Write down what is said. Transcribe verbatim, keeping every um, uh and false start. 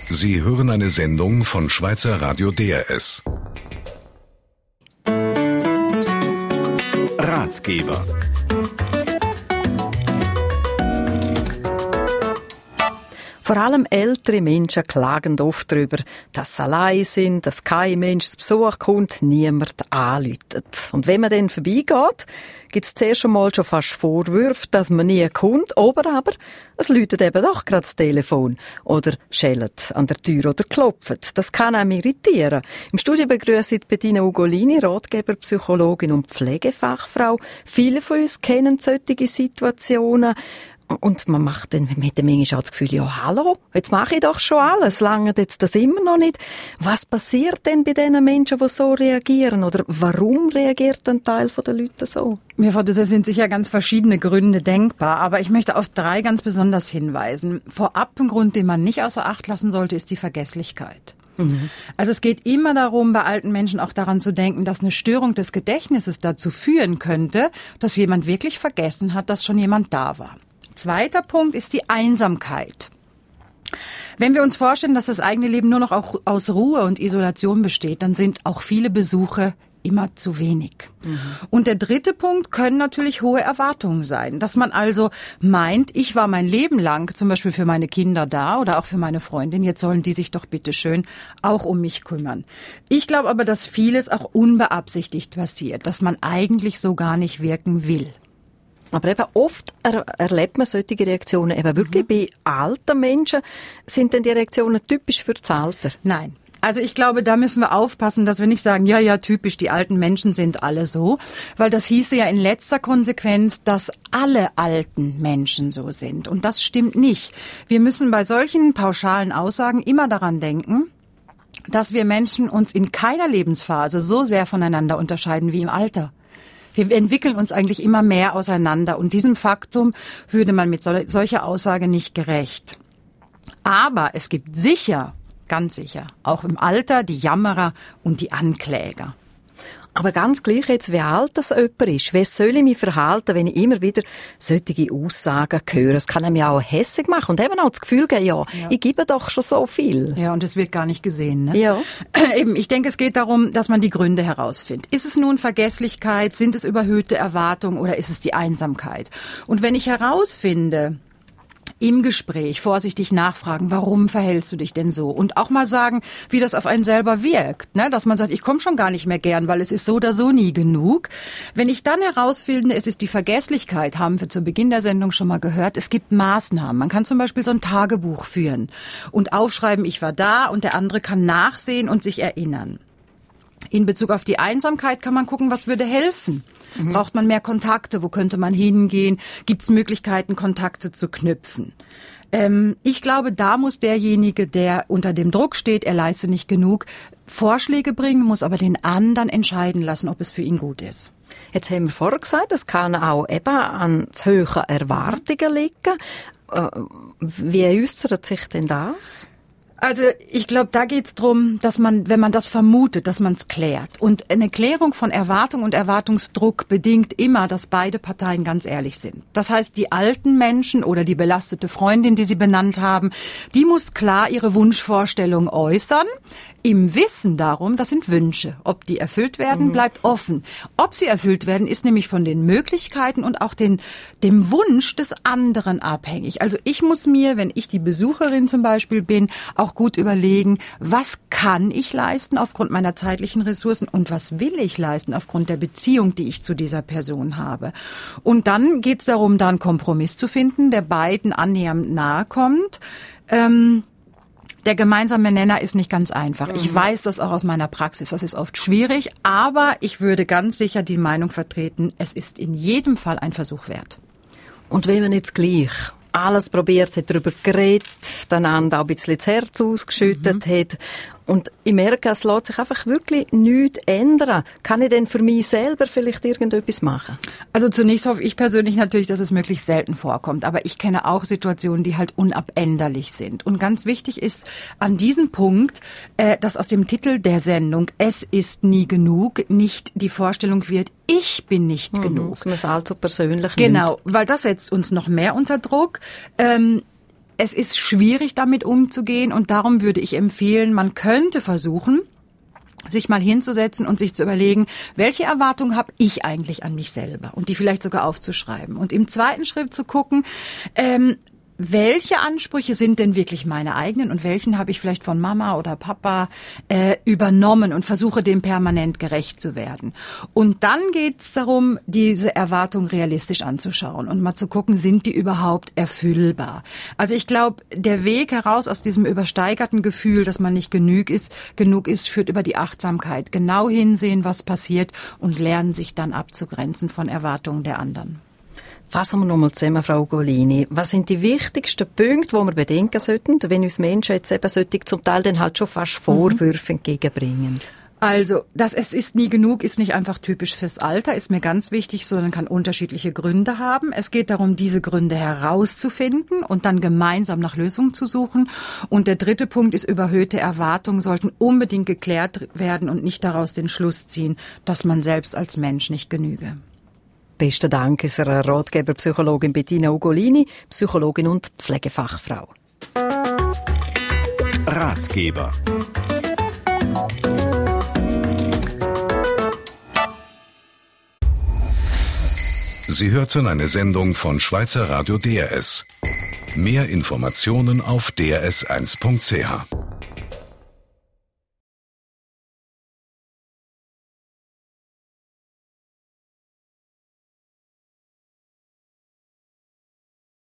Sie hören eine Sendung von Schweizer Radio D R S. Ratgeber. Vor allem ältere Menschen klagen oft darüber, dass sie allein sind, dass kein Mensch zu Besuch kommt, niemand anläutet. Und wenn man dann vorbeigeht, gibt es zuerst einmal schon fast Vorwürfe, dass man nie kommt, oder aber es läutet eben doch gerade das Telefon oder schellt an der Tür oder klopft. Das kann einem irritieren. Im Studio begrüße ich Bettina Ugolini, Ratgeber, Psychologin und Pflegefachfrau. Viele von uns kennen solche Situationen. Und man macht dann mit dem manchmal auch das Gefühl, ja, hallo, jetzt mache ich doch schon alles, lange jetzt das immer noch nicht. Was passiert denn bei diesen Menschen, die so reagieren? Oder warum reagiert ein Teil der Leute so? Mir vor, das sind sicher ganz verschiedene Gründe denkbar, aber ich möchte auf drei ganz besonders hinweisen. Vorab ein Grund, den man nicht außer Acht lassen sollte, ist die Vergesslichkeit. Mhm. Also es geht immer darum, bei alten Menschen auch daran zu denken, dass eine Störung des Gedächtnisses dazu führen könnte, dass jemand wirklich vergessen hat, dass schon jemand da war. Zweiter Punkt ist die Einsamkeit. Wenn wir uns vorstellen, dass das eigene Leben nur noch auch aus Ruhe und Isolation besteht, dann sind auch viele Besuche immer zu wenig. Mhm. Und der dritte Punkt können natürlich hohe Erwartungen sein. Dass man also meint, ich war mein Leben lang zum Beispiel für meine Kinder da oder auch für meine Freundin, jetzt sollen die sich doch bitteschön auch um mich kümmern. Ich glaube aber, dass vieles auch unbeabsichtigt passiert, dass man eigentlich so gar nicht wirken will. Aber eben oft er, erlebt man solche Reaktionen eben wirklich mhm. bei alten Menschen. Sind denn die Reaktionen typisch für das Alter? Nein. Also ich glaube, da müssen wir aufpassen, dass wir nicht sagen, ja, ja, typisch, die alten Menschen sind alle so. Weil das hieße ja in letzter Konsequenz, dass alle alten Menschen so sind. Und das stimmt nicht. Wir müssen bei solchen pauschalen Aussagen immer daran denken, dass wir Menschen uns in keiner Lebensphase so sehr voneinander unterscheiden wie im Alter. Wir entwickeln uns eigentlich immer mehr auseinander und diesem Faktum würde man mit solcher Aussage nicht gerecht. Aber es gibt sicher, ganz sicher, auch im Alter die Jammerer und die Ankläger. Aber ganz gleich jetzt, wie alt das jemand ist, wie soll ich mich verhalten, wenn ich immer wieder solche Aussagen höre? Es kann einem ja auch hässig machen und eben auch das Gefühl geben, ja, ja, ich gebe doch schon so viel. Ja, und es wird gar nicht gesehen, ne? Ja. Eben, ich denke, es geht darum, dass man die Gründe herausfindet. Ist es nun Vergesslichkeit, sind es überhöhte Erwartungen oder ist es die Einsamkeit? Und wenn ich herausfinde, im Gespräch vorsichtig nachfragen, warum verhältst du dich denn so? Und auch mal sagen, wie das auf einen selber wirkt. Ne? Dass man sagt, ich komme schon gar nicht mehr gern, weil es ist so oder so nie genug. Wenn ich dann herausfinde, es ist die Vergesslichkeit, haben wir zu Beginn der Sendung schon mal gehört, es gibt Maßnahmen. Man kann zum Beispiel so ein Tagebuch führen und aufschreiben, ich war da und der andere kann nachsehen und sich erinnern. In Bezug auf die Einsamkeit kann man gucken, was würde helfen. Mhm. Braucht man mehr Kontakte? Wo könnte man hingehen? Gibt es Möglichkeiten, Kontakte zu knüpfen? Ähm, ich glaube, da muss derjenige, der unter dem Druck steht, er leistet nicht genug, Vorschläge bringen, muss aber den anderen entscheiden lassen, ob es für ihn gut ist. Jetzt haben wir vorher gesagt, es kann auch eben an zu hohen Erwartungen liegen. Äh, wie äußert sich denn das? Also ich glaube, da geht's drum, dass man, wenn man das vermutet, dass man es klärt. Und eine Klärung von Erwartung und Erwartungsdruck bedingt immer, dass beide Parteien ganz ehrlich sind. Das heißt, die alten Menschen oder die belastete Freundin, die Sie benannt haben, die muss klar ihre Wunschvorstellung äußern. Im Wissen darum, das sind Wünsche. Ob die erfüllt werden, mhm. bleibt offen. Ob sie erfüllt werden, ist nämlich von den Möglichkeiten und auch den, dem Wunsch des anderen abhängig. Also ich muss mir, wenn ich die Besucherin zum Beispiel bin, auch gut überlegen, was kann ich leisten aufgrund meiner zeitlichen Ressourcen und was will ich leisten aufgrund der Beziehung, die ich zu dieser Person habe. Und dann geht es darum, da einen Kompromiss zu finden, der beiden annähernd nahe kommt. Ähm, Der gemeinsame Nenner ist nicht ganz einfach. Ich weiß das auch aus meiner Praxis. Das ist oft schwierig, aber ich würde ganz sicher die Meinung vertreten, es ist in jedem Fall ein Versuch wert. Und wenn man jetzt gleich alles probiert hat, darüber geredet, dann auch ein bisschen das Herz ausgeschüttet mhm. hat und ich merke, es lässt sich einfach wirklich nichts ändern. Kann ich denn für mich selber vielleicht irgendetwas machen? Also zunächst hoffe ich persönlich natürlich, dass es möglichst selten vorkommt. Aber ich kenne auch Situationen, die halt unabänderlich sind. Und ganz wichtig ist an diesem Punkt, äh, dass aus dem Titel der Sendung "Es ist nie genug" nicht die Vorstellung wird, ich bin nicht mhm, genug. Dass man es allzu persönlich Genau, nimmt. Weil das setzt uns noch mehr unter Druck. Ähm, es ist schwierig, damit umzugehen und darum würde ich empfehlen, man könnte versuchen, sich mal hinzusetzen und sich zu überlegen, welche Erwartungen habe ich eigentlich an mich selber und die vielleicht sogar aufzuschreiben. Und im zweiten Schritt zu gucken, ähm, welche Ansprüche sind denn wirklich meine eigenen und welchen habe ich vielleicht von Mama oder Papa äh, übernommen und versuche dem permanent gerecht zu werden. Und dann geht es darum, diese Erwartungen realistisch anzuschauen und mal zu gucken, sind die überhaupt erfüllbar. Also ich glaube, der Weg heraus aus diesem übersteigerten Gefühl, dass man nicht genug ist, genug ist, führt über die Achtsamkeit. Genau hinsehen, was passiert und lernen, sich dann abzugrenzen von Erwartungen der anderen. Fassen wir nochmal zusammen, Frau Ugolini. Was sind die wichtigsten Punkte, die wir bedenken sollten, wenn uns Menschen jetzt eben solche zum Teil dann halt schon fast Vorwürfe mhm. entgegenbringen? Also, das es ist nie genug, ist nicht einfach typisch fürs Alter, ist mir ganz wichtig, sondern kann unterschiedliche Gründe haben. Es geht darum, diese Gründe herauszufinden und dann gemeinsam nach Lösungen zu suchen. Und der dritte Punkt ist, überhöhte Erwartungen sollten unbedingt geklärt werden und nicht daraus den Schluss ziehen, dass man selbst als Mensch nicht genüge. Besten Dank unserer Ratgeberpsychologin Bettina Ugolini, Psychologin und Pflegefachfrau. Ratgeber. Sie hörten eine Sendung von Schweizer Radio D R S. Mehr Informationen auf d r s eins punkt c h.